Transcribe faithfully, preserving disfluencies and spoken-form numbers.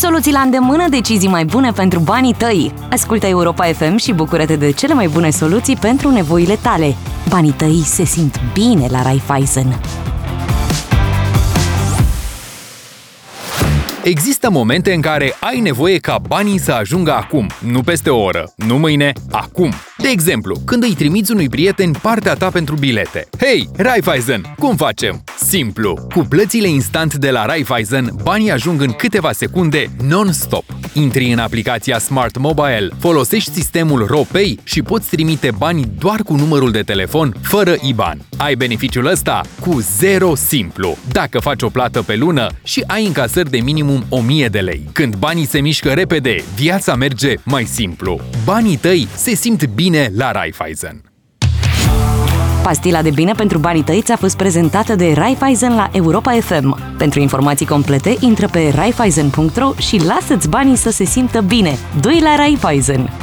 Soluții la îndemână, decizii mai bune pentru banii tăi. Ascultă Europa F M și bucură-te de cele mai bune soluții pentru nevoile tale. Banii tăi se simt bine la Raiffeisen. Există momente în care ai nevoie ca banii să ajungă acum, nu peste o oră, nu mâine, acum. De exemplu, când îi trimiți unui prieten partea ta pentru bilete. Hei, Raiffeisen, cum facem? Simplu! Cu plățile instant de la Raiffeisen, banii ajung în câteva secunde non-stop. Intri în aplicația Smart Mobile, folosești sistemul RoPay și poți trimite bani doar cu numărul de telefon, fără I B A N. Ai beneficiul ăsta cu zero simplu, dacă faci o plată pe lună și ai încasări de minimum o mie de lei. Când banii se mișcă repede, viața merge mai simplu. Banii tăi se simt bine la Raiffeisen. Pastila de bine pentru banii tăi ți-a fost prezentată de Raiffeisen la Europa F M. Pentru informații complete, intră pe raiffeisen punct ro și lasă-ți banii să se simtă bine. Doi la Raiffeisen!